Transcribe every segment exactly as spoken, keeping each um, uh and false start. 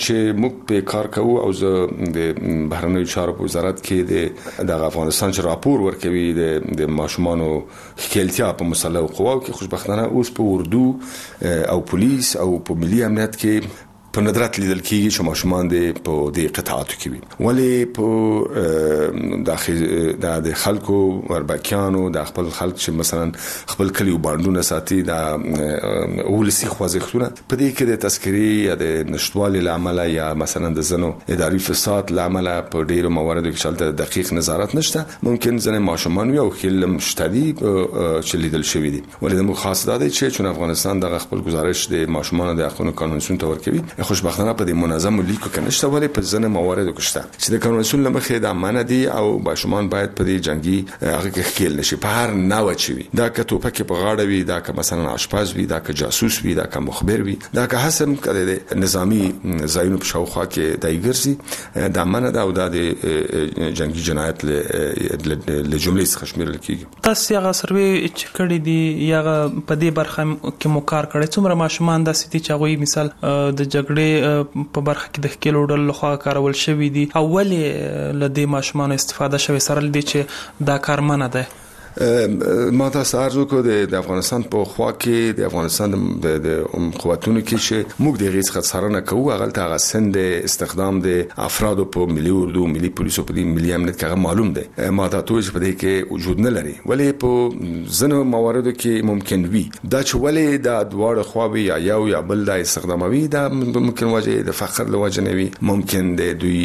چې موږ په کار کوو او زه د بهرنیو چارو په وزارت کې د افغانستان چې راپور ورکوي د د ماشومانو خپلتیا په مسلح قواو کې خوشبختانه اوس په اردو او پولیس او په ملي امنیت کې په ندرت لیدل کېږي چې ماشومان د په د قطاعاتو کې وي ولې په داخل د خلکو وربکیانو د خپل خلک چې مثلا خپل کلیو باندونه ساتي د ولسی خوځښتونه په دې کې د تذکری یا د نشټوالي لامل یا مثلا د زنو اداري فساد لامل په ډیرو مواردو کې شلته دقیق نظارت نشته ممکن ځنه ماشومان یو خل مشتدي چې لیدل شوی دي ولې د خاص ده چې چون افغانستان د خپل گزارش د ماشومان د حقوقو قانون ته ورکوي خوشبختانه په دې منظم لیکو کې نشته ولې په ځنه مواردو کې شته چې د قانون لمخې د امانه دي او ماشومان باید په دې جنگي هغه کې خېل نشي په هر نوع چوي دا که توپک په غاړه وي دا که مثلا آشپز وي دا که جاسوس وي دا که مخبر وي دا که حسن کړي نظامی ځایونو په شاوخوا کې دای ګرځي د امانه دا او د جنگي جنایت له جملې څخه شمیرل کیږي تاسو هغه سروي چې کړی دی یا په دې برخه کې مو کار کړی څومره ماشومان د سيتي چاغوي مثال د جګړې په برخه کې د خپل ډول لخوا کارول شوی دي اولې لدې ماشومان استفاده شوی سره لدې چې دا کار منه ده ما تاسو ارزو کو د افغانستان په خوا کې د افغانستان د قوتونو کې چې موږ د غیز خسرانه کوو هغه ته سند استخدام د افراد په ملي اردو ملي پولیسو په ملي امنیت کې معلوم ده ما تاسو په دې کې وجود نه لري ولې په ځنو مواردو کې ممکن وي دا چې ولې د دوړ خواوي یا یو یا بل د استخداموي دا ممکن وجه د فخر لوجه نه وي ممکن د دوی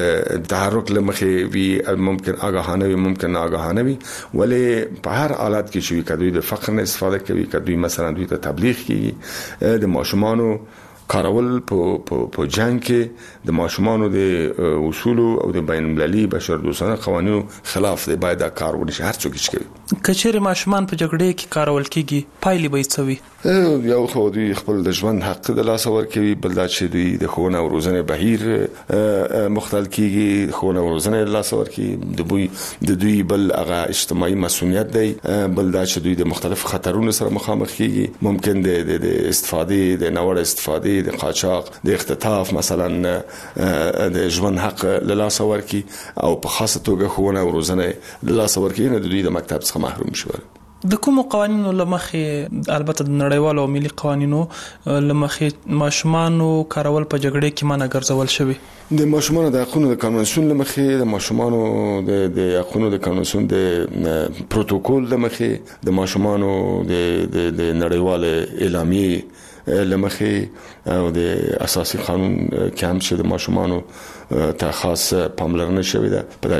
تحرک لمخې وي ممکن آگاهانه وي ممکن آگاهانه وي ولې په هر حالت کې شوي کدوې د فقر نه استفاده کوي کدوې مثلا دوی ته تبلیغ کوي د ماشومانو کارول په په جنگ کې د ماشومانو د اصول او د بین المللي بشر دوستانه قوانینو خلاف دی باید دا کار ونشي هر څوک چې کوي کچېره ماشومان په جګړې کې کارول کیږي پایلې به څه وي یو خو دوی خپل د ژوند حق د لاس ورکوي بل دا چې دوی د ښوونه او روزنې بهیر مختل کیږي ښوونه او روزنې لاس ورکوي د دوی د دوی بل هغه اجتماعي مسؤلیت دی بل دا چې دوی د مختلف خطرونو سره مخامخ کیږي ممکن د استفادې د نوړ استفادې د قاچاق د اختطاف مثلا د ژوند حق له لاس ورکي او په خاصه توګه ښوونه او روزنه له لاس ورکي نه د دوی د مکتب څخه محروم شول د کوم قوانینو لمخې البته د نړیوالو او ملي قوانینو لمخې ماشومانو کارول په جګړې کې مانه ګرځول شوی د ماشومانو د حقوقو د قانون لمخې د ماشومانو د د حقوقو د قانون د پروتوکول لمخې د ماشومانو د د نړیواله اعلامیه لمخې او د اساسي قانون کې هم چې د ماشومانو ته خاص پاملرنه شوې ده په دا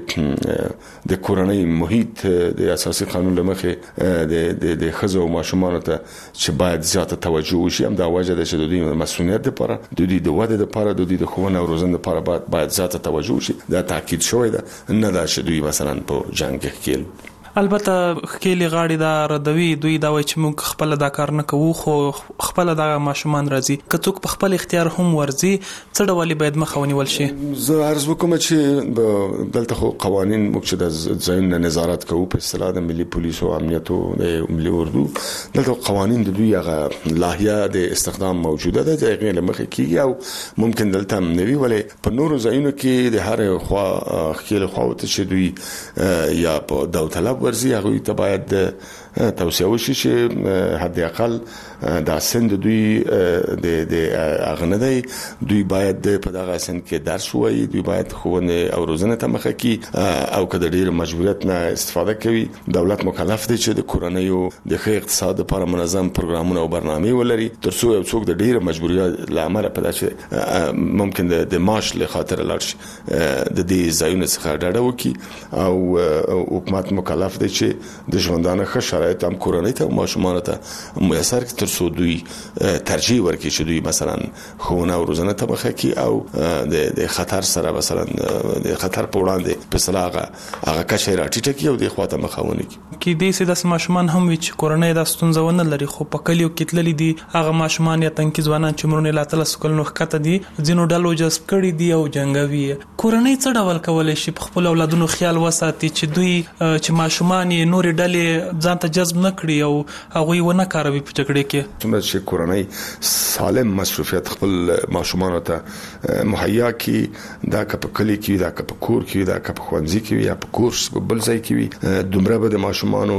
چې د کورنۍ محیط د اساسي قانون لمخې د د خزو او ماشومانو ته چې باید زیاته توجه وشي هم دا وجه ده چې د دوی مسؤلیت لپاره د دوی د وده لپاره د دوی د ښوونه او روزنې لپاره باید باید زیاته توجه وشي دا تاکید شوی ده نه دا چې دوی مثلا په جنگ کې البته خېلې غاړي دا ردوي دوی دا وایي چې موږ خپل دا کار نه کوو خو خپل دا ماشومان راځي کڅوک په خپل اختیار هم ورځي څه ډول باید مخاونیول شي زه عرض وکم چې دلته خو قوانين موږ چې د ځین نظارت کوو په اصطلاح د ملي پولیسو او امنیتو د ملي اردو دلته قوانين د دوی هغه لاهیا د استخدام موجوده ده چې غیر مخکې کیږي او ممکن دلته نوي ولې په نورو ځایونو کې د هر خوا خېل خواوت چې دوی یا په داوت طلب ورزي هغه ته باید توصیه وشي چې حد اقل دا سند دوی د د اغندي دوی باید په دغه سند کې درس وایي دوی باید خوونه او روزنه ته مخه کی او کله ډیر مجبوریت نه استفاده کوي دولت مکلف دی چې د کورنۍ او د ښه اقتصاد لپاره منظم پروګرامونه او برنامې ولري ترڅو یو څوک د ډیر مجبوریت لامل په داسې ممکن د معاش له خاطر لاړ د دې ځایونو څخه ډډه وکي او حکومت مکلف دی چې د ژوندانه ښه شرایط هم کورنۍ ته او ماشومان ته میسر کړي ترڅو دوی ترجیح ورکړي چې دوی مثلا ښوونه او روزنه ته مخه کی او د د خطر سره مثلا د خطر په وړاندې په صلاغه هغه کچې راټیټه کی او د خواته مخاوني کی د سې د ماشومان هم چې کورنۍ د ستونزونه لري خو په کلیو کې تللی دي هغه ماشومان یا تنکي ځوانان چې مرونه لا تل سکل نو خته دي ځینو ډلو جذب کړي دي او جنگوي کورنۍ څه ډول کولای شي په خپل اولادونو خیال وساتي چې دوی چې ماشومان یې نور ډلې ځان ته جذب نه کړي او هغه ونه کاروي په جګړه کې. څومره چې کورنۍ سالم مصروفیت خپل ماشومان ته مهیا کی دا کپ کلی کی دا کپ کور کی دا کپ خوانځي کی یا په کورس په بل ځای کی وي دومره به د ماشومان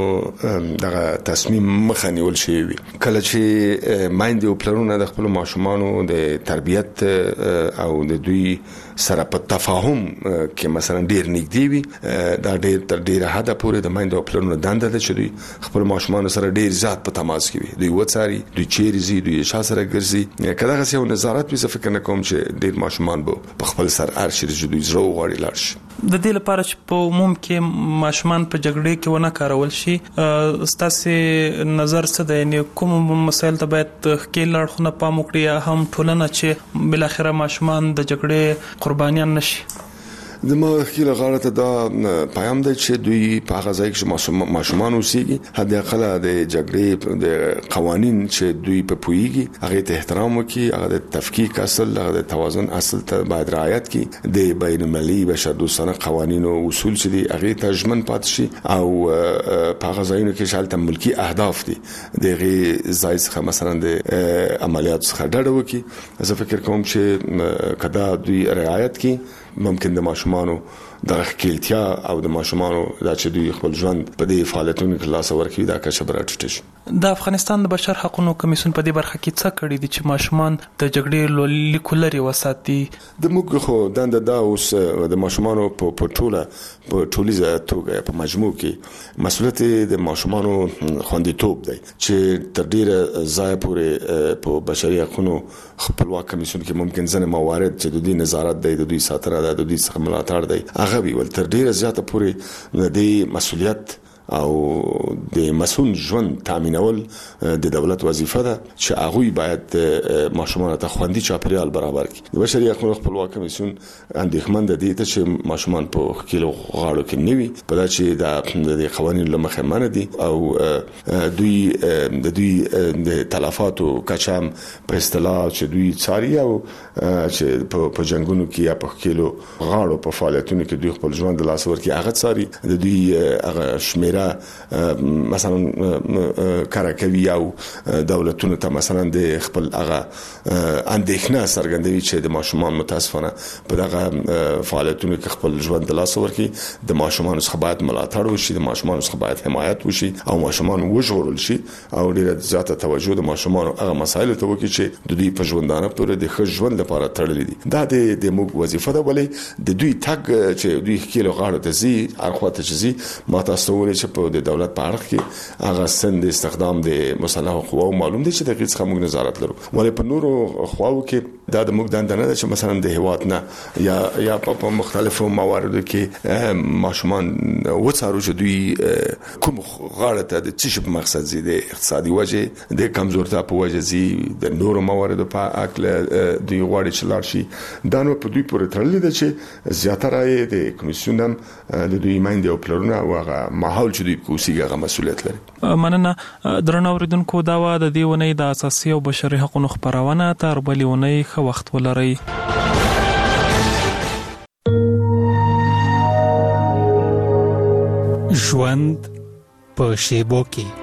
دغه تصمیم مخنیول شي وي. کله چې مایند او پلانونه د خپل ماشومان د تربیت او د دوی سره په تفاهم کې مثلا ډیر نږدې وي دا ډیر تر ډیره حد پورې د مایند او پلانونه دنده ده چې دوی خپل ماشومان سره ډیر زیات په تماس کې وي. دوی وڅاري دوی چیرې زی دوی شا سره ګرځي کله غسی او نظارت به څه فکر نه کوم چې ډیر ماشومان به په خپل سر ارشي دوی زړه وغواړي لاړ شي. د دې لپاره چې په عموم کې ماشومان په جګړې کې ونه کارول شي ستاسو نظر څه دی؟ یعنی کوم مسایل ته باید کې لړخونه پام وکړي یا هم ټولنه چې بل اخره ماشومان د جګړې قربانیان نشي؟ د ما خیل غاړه ته دا پیغام دی چې دوی په هغه ځای کې ماشومان اوسېږي حد اقل د جګړې د قوانين چې دوی په پويږي هغه ته احترام وکړي، هغه د تفکیک اصل هغه د توازن اصل ته باید رعایت کړي، د بین المللي بشردوستانه قوانين او اصول چې دي هغه ته ژمن پاتې شي او په هغه ځایونو کې شالته ملکی اهداف دي دغه ځای څخه مثلا د عملیات څخه ډډه وکړي. زه فکر کوم چې کدا دوی رعایت کړي ممکن د ماشومانو د خپلتیا او د ماشومانو د چې دوی خپل ژوند په دې فعالیتونو کې لاس ورکړي دا کچه برټ شي. د افغانستان د بشر حقوقو کمیسیون په دې برخه کې څه کړی دي چې ماشومان د جګړې لیکولري وساتي؟ د موږ خو د دا اوس د ماشومانو په پټوله په ټولیزه توګه په مجموع کې مسؤلیت د ماشومانو خوندیتوب دی چې تر ډیره ځای پورې په بشري حقوقو خپلواک کمیسیون کې ممکن ځنه موارد چې د دوی نظارت دی د دوی ساتنه ده د دوی څخه ملاتړ دی هغه وی ول تر ډیره زیاته پورې د مسؤلیت او د مسؤل ژوند تامینول د دولت وظیفه ده چې هغه باید ماشومان ته خوندي چاپریال برابر کړي. د بشري حقوقو خپلواک کمیسیون اندېښمن ده دي چې ماشومان په کیلو غاړو کې نیوي په دا چې د قوانینو لمخه منه دي او دوی د دوی د تلفاتو کچام په اصطلاح چې دوی څاري او چې په جنگونو کې یا په کیلو غاړو په فعالیتونو کې دوی خپل ژوند لاس ورکړي هغه څاري د دوی هغه شمیر مثلا کارکوي او دولتونو ته مثلا د خپل هغه اندېښنه څرګندوي چې د ماشومان متاسفانه په دغه فعالیتونو کې خپل ژوند لاس ورکړي د ماشومان څخه باید ملاتړ وشي د ماشومان څخه باید حمایت وشي او ماشومان وژغورل شي او ډیره زیاته توجه د ماشومان هغه مسایل ته وکړي چې د دوی په ژوندانه پورې د ښه ژوند لپاره تړلې دي. دا د موږ وظیفه ده ولې د دوی تګ چې دوی کېلو غاړه ته زی اړخواته چې زی ما تاسو ولې په د دولت په اړه کې هغه سند استخدام د مسلح قواو معلوم دي چې د غیڅ خموږ نظارت لرو ولې په نورو خواو کې دا د موږ دنده نه ده چې مثلا د هواد نه یا یا په مختلفو مواردو کې ماشومان وڅارو چې دوی کوم غاړه ته د څه په مقصد زی د اقتصادي وجه د کمزورتیا په وجه زی د نورو مواردو په اکل دوی غواړي چې لاړ شي دا نو په دوی پورې تړلې ده چې زیاتره د کمیسیون هم د دوی مایند او پلانونه او هغه ماحول چې دوی کوسیګه مسؤلیت لري. مننه درنو اوریدونکو دا و د دې ونې د اساسي او بشري حقوقو خبرونه تر بلې ونې ښه وخت ولرئ. ژوند په شیبو کې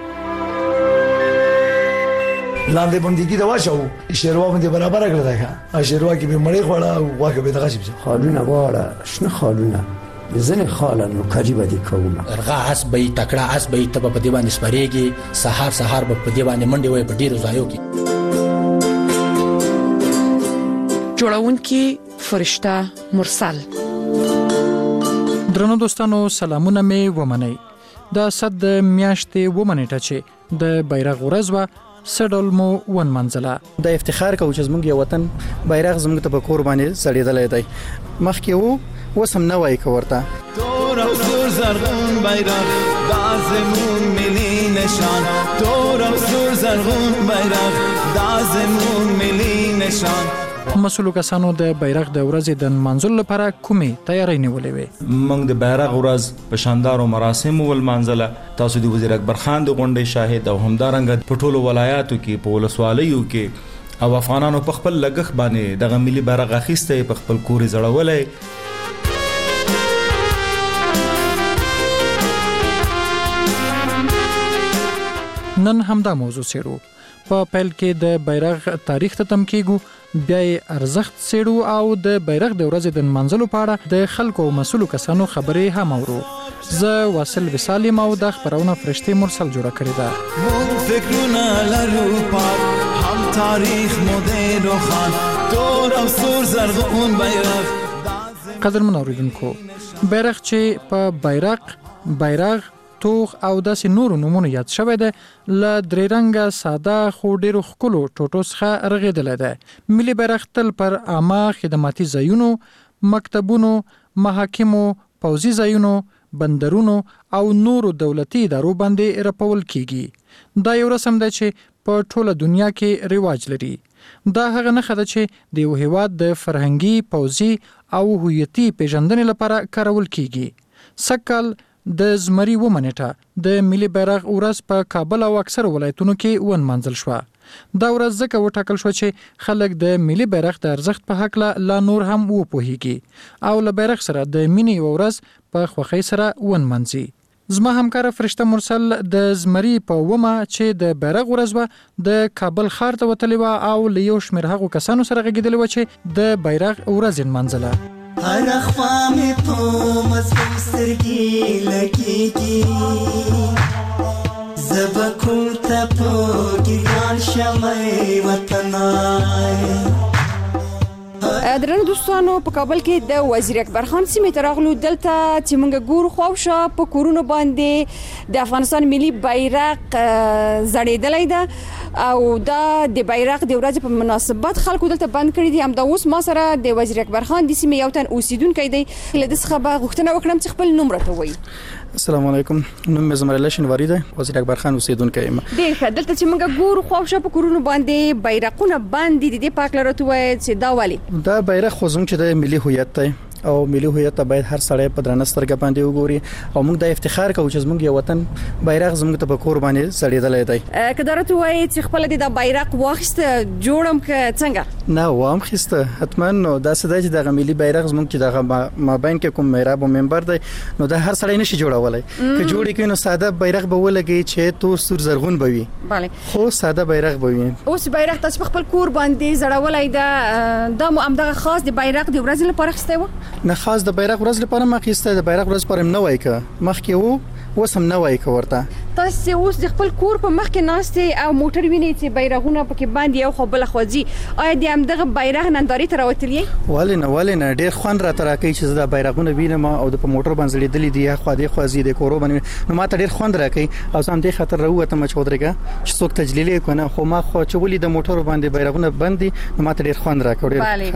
لاندې باندې کې دا واچو شیروا باندې برابر کړل دا شیروا کې به مړې خوړه او واګه به دغه شي خالونه واړه شنه خالونه زنه خالانو کاجبه دي کومه ارغا اس به تکړه اس به تب په دی باندې سپریږي سحر سحر په دی باندې منډي وي په ډیرو ځایو کې جوړونکي فرشتہ مرسل. درنو دوستانو سلامونه می ومنئ. د صد میاشتې ومنټه چې د بیرغ ورځ و سډول مو ون منزله د افتخار کو چې زموږ یو وطن بیرغ زموږ ته په کور باندې سړېدلې دی مخکې وو وسم نه وای کورته تور او سور زرغون بیرغ دازمون ملي نشان تور او سور زرغون بیرغ دازمون ملي نشان. مسؤلو کسانو د بیرغ د ورځې د منځل لپاره کومې تیاری نیولې وي؟ موږ د بیرغ ورځ په شاندارو مراسمو ول منځله تاسو د وزیر اکبر خان د غونډې شاهد او همدارنګ په ټولو ولایاتو کې په ولسوالیو کې او افغانانو په خپل لګښ باندې د ملي بیرغ اخیسته په خپل کوري زړولې. نن همدا موضوع سیرو. په پیل کې د بیرغ تاریخ ته تم کېږو، بیا یې ارزښت سیرو او د بیرغ د ورځې د نمانځلو په اړه د خلکو او مسؤلو کسانو خبرې هم اورو. زه واصل وصال یم او د خبرونه فرشتي مرسل جوړه کړې ده. مون فکرونه لرو پاک هم تاریخ مدر و خان دور او سور زرغون بیرغ. قدرمن اوریدونکو، بیرغ چې په بیرغ بیرغ توغ او داسې نورو نومونو یاد شوی دی، له درې رنګه ساده خو ډېرو ښکلو ټوټو څخه رغېدلی دی. ملي بیرغ تل پر عامه خدماتي ځایونو، مکتبونو، محاکمو، پوځي ځایونو، بندرونو او نورو دولتي ادارو باندې رپول کیږي. دا یو رسم دی چې په ټوله دنیا کې رواج لري. دا هغه نښه ده چې د یو هیواد د فرهنګي، پوځي او هویتي پیژندنې لپاره کارول کیږي. سږ د زمري اووه نیټه د ملي بیرغ ورځ په کابل او اکثر ولایتونو کې ونمانځل شوه. دا ورځ ځکه وټاکل شوه چې خلک د ملي بیرغ د ارزښت په هکله لا نور هم وپوهیږي او له بیرغ سره د مینې یوه ورځ په خوښۍ سره ونمانځي. زما همکاره فرشته مرسل د زمري په اوومه چې د بیرغ ورځ وه د کابل ښار ته وتلې وه او له یو شمېر هغو کسانو سره غږېدلې وه چې د بیرغ ورځ یې نمانځله. هر خوا مې په مظلوم سترګې لګېږي، زه به کوم ته په ګریوان شمه وطنای. درنو دوستانو، په کابل کې د وزیر اکبر خان سیمې ته راغلو. دلته چې موږ ګورو خواوشا په کورونو باندې د افغانستان ملي بیرغ ځړېدلی ده او دا د بیرغ د ورځې په مناسبت خلکو دلته بند کړي دي. همدا اوس ما سره د وزیر اکبر خان د سیمې یو تن اوسیدونکی دی. له ده څخه به غوښتنه وکړم چې خپل نوم راته ووایي. السلام علیکم، نوم مې زمر الله شنواری دی، وزیر اکبر خان اوسیدونکی یم. ډېر ښه. دلته چې موږ ګورو خواوشا په کورونو باندې بیرغونه بند دي، د دې په هکله راته ووایه چې دا ولې؟ دا بیرغ خو زموږ چې د ملي هویت دی او ملي هویت ته باید هر سړی په درنه سترګه باندې وګوري او موږ د افتخار کوو چې زموږ یو وطن بیرغ زموږ ته په کور باندې ځړېدلی دی. که دا راته ووایي چې خپله دې دا بیرغ واخیسته جوړم که څنګه؟ نه، وام خیسته حتما. نو داسې دی چې دغه ملي بیرغ زموږ چې دغه مابین کې کوم محراب او منبر دی، نو دا هر سړی نشي جوړولی. که جوړ کړي نو ساده بیرغ به ولګي چې تور سور زرغون به وي، خو ساده بیرغ به وي. اوس بیرغ تاسو په خپل کور باندې ځړولی ده، دا مو همدغه خاص د بیرغ د ورځې لپاره اخیستی و؟ نه، خاص د بیرغ ورځ لپاره ما اخیستی. د بیرغ ورځ پر نه وای که مخکې وو، اوس هم نه وای که ورته. تاسو اوس د خپل کور په مخ کې ناستې او موټر وینئ چې بیرغونه پکې باندې یو خو بله خوا ځي. آیا د همدغه بیرغ نندارې ته راوتلي یې؟ ولې نه، ولې نه. ډېر خوند راته راکوي چې زه دا بیرغونه وینم او د په موټر باندې ځړېدلي دي، یا خوا دې خوا ځي د کورو باندې، نو ما ته ډېر خوند راکوي او زه همدې خاطر راووتم چې ودرېږه چې څوک تجلیل یې کنه. خو ما خو چې ولې د موټرو باندې بیرغونه بند دي، نو ما ته ډېر خوند راکوي.